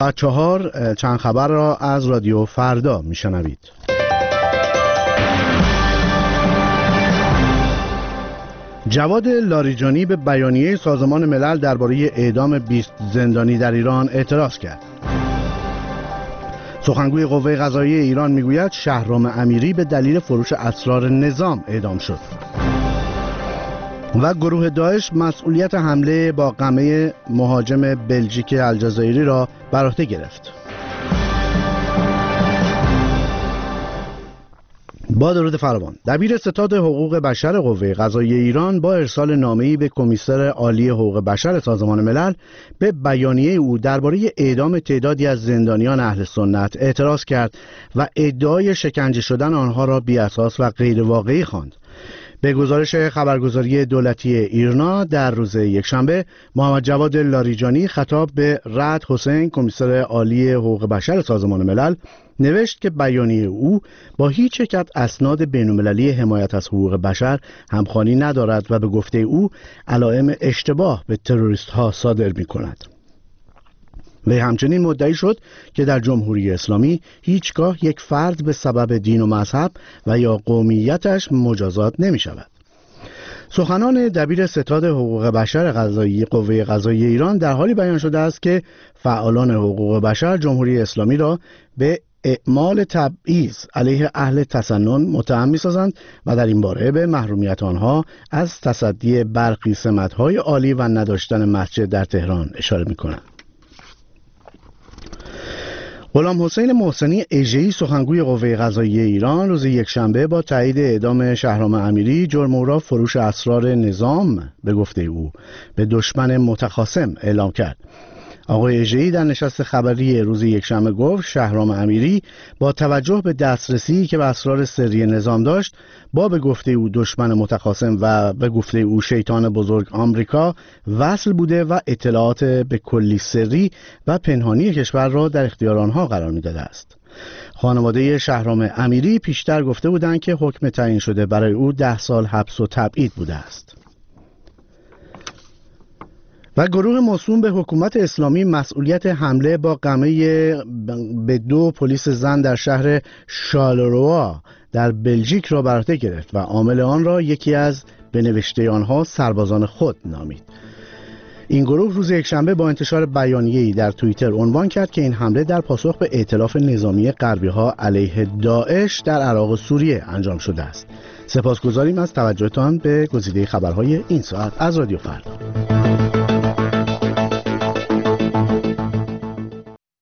و 4 چند خبر را از رادیو فردا میشنوید. جواد لاریجانی به بیانیه سازمان ملل درباره اعدام 20 زندانی در ایران اعتراض کرد. سخنگوی قوه قضاییه ایران میگوید شهرام امیری به دلیل فروش اسرار نظام اعدام شد. و گروه داعش مسئولیت حمله با قمه مهاجم بلژیک الجزایری را بر عهده گرفت. با درود فراوان، دبیر ستاد حقوق بشر قوه قضاییه ایران با ارسال نامه‌ای به کمیسر عالی حقوق بشر سازمان ملل به بیانیه او درباره اعدام تعدادی از زندانیان اهل سنت اعتراض کرد و ادعای شکنجه شدن آنها را بی‌اساس و غیر واقعی خواند. به گزارش خبرگزاری دولتی ایرنا در روز یکشنبه، محمد جواد لاریجانی خطاب به رعد حسین کمیسر عالی حقوق بشر سازمان ملل نوشت که بیانیه او با هیچ یک از اسناد بین‌المللی حمایت از حقوق بشر همخوانی ندارد و به گفته او علائم اشتباه به تروریست‌ها صادر می‌کند. وی همچنین مدعی شد که در جمهوری اسلامی هیچگاه یک فرد به سبب دین و مذهب و یا قومیتش مجازات نمی شود. سخنان دبیر ستاد حقوق بشر قوه قضاییه ایران در حالی بیان شده است که فعالان حقوق بشر جمهوری اسلامی را به اعمال تبعیض علیه اهل تسنن متهم می‌سازند و در این باره به محرومیت آنها از تصدی برخی سمت‌های عالی و نداشتن مسجد در تهران اشاره می‌کنند. غلام حسین محسنی اژه‌ای سخنگوی قوه قضاییه ایران روز یکشنبه با تایید اعدام شهرام امیری جرم او را فروش اسرار نظام به گفته او به دشمن متخاصم اعلام کرد. آقای اژه‌ای در نشست خبری روز یکشنبه گفت شهرام امیری با توجه به دسترسی که به اسرار سری نظام داشت با به گفته او دشمن متخاصم و به گفته او شیطان بزرگ آمریکا وصل بوده و اطلاعات به کلی سری و پنهانی کشور را در اختیار آنها قرار می‌داده است. خانواده شهرام امیری پیشتر گفته بودند که حکم تعیین شده برای او 10 سال حبس و تبعید بوده است. و گروه موسوم به حکومت اسلامی مسئولیت حمله با قمه به 2 پلیس زن در شهر شارلروا در بلژیک را بر عهده گرفت و عامل آن را یکی از به نوشته آنها سربازان خود نامید. این گروه روز یکشنبه با انتشار بیانیه‌ای در توییتر عنوان کرد که این حمله در پاسخ به ائتلاف نظامی غربی‌ها علیه داعش در عراق و سوریه انجام شده است. سپاسگزاریم از توجهتان به گزیده خبرهای این ساعت از رادیو فردا.